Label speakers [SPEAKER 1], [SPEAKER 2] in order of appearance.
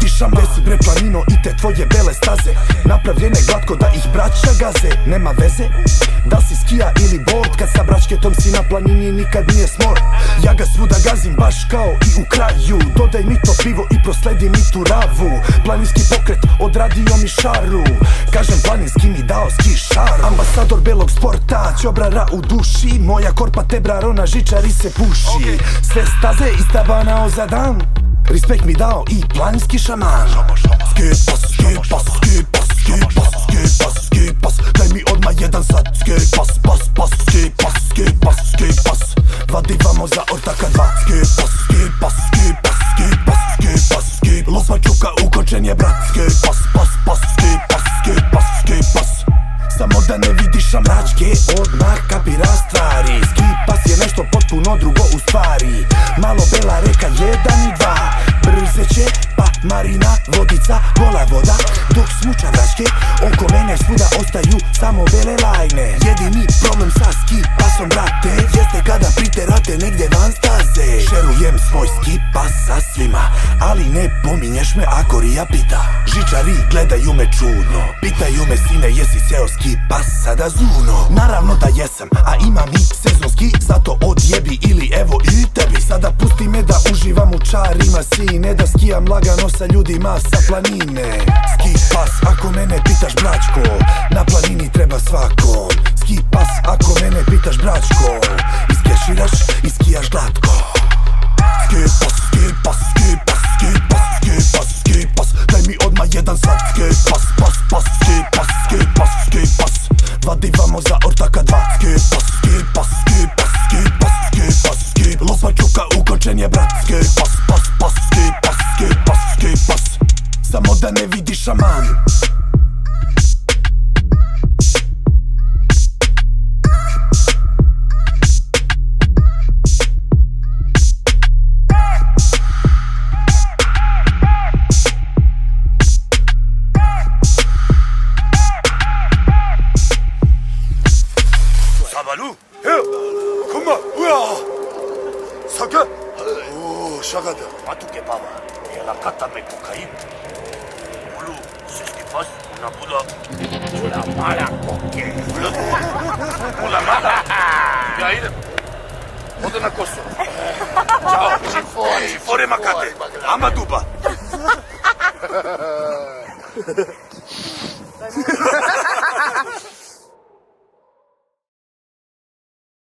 [SPEAKER 1] vidi šama. Gde si bre planino i te tvoje bele staze, napravljene glatko da ih braća gaze. Nema veze da si skija ili board, kad sa bračketom si na planini nikad nije smor. Ja ga svuda gazim baš kao i u kraju, dodaj mi to pivo i prosledi mi tu ravu. Planinski pokret odradio mi šaru, kažem planinski mi dao ski šaru. Ambasador belog sporta, ćobrara u duši, moja korpa te brarona žičari se puši. Sve staze istabanao za dan, respekt mi dao i planinski šaman. Skipas, skipas, skipas, skipas, skipas, skipas, daj mi odmah jedan sad. Skipas, pas, pas, skipas, skipas, skipas, vadivamo za ortaka dva. Skipas, skipas, skipas, skipas, skipas, skip, lupa čuka ukočen je brat. Skipas, pas, pas, skipas, skipas, skipas, samo da ne vidiš amračke, odmah kapira stvari. Skipas je nešto potpuno drugo u stvari, malo bela reka, 1 i 2, brzeće, pa marina, vodica, gola voda, dok smuča vračke, oko mene svuda ostaju samo bele lajne. Jedini problem sa skipasom, brate, jeste kada priterate negdje van staze. Šerujem svoj skipas sa svima, ali ne pominješ me ako Rija pita. Žičari gledaju me čudno, pitaju me sine jesi seo skipas sada zuno. Naravno da jesam, a imam i sezonski, zato odjebi ili evo i tebi. Sada pusti me da uživam u čarima sine, da skijam lagano sa ljudima sa planine. Skipas ako mene pitaš bračko, na planini treba svakom. Skipas ako mene pitaš bračko, iskeširaš i skijaš glatko. Skipas, skipas, skipas, skipas, skipas, skipas, daj mi odmah jedan sad. Skipas, pas, pas, skipas, skipas, skipas, vadivamo za ortaka dva. Skipas, skipas, skipas, skipas, skipas, skip, lupa čuka ukočen je brat. Skipas, pas, pas, skipas, skipas, skipas, samo da ne vidiš šaman.
[SPEAKER 2] Sabalu, kuma, saga, shagada, matuke pava, ela katame cocaína. Ulu, se skipas, una pula mala coque. Pula mala. Ja idem. Ode na Kosovo. Ćao, čifore makate, ama duba.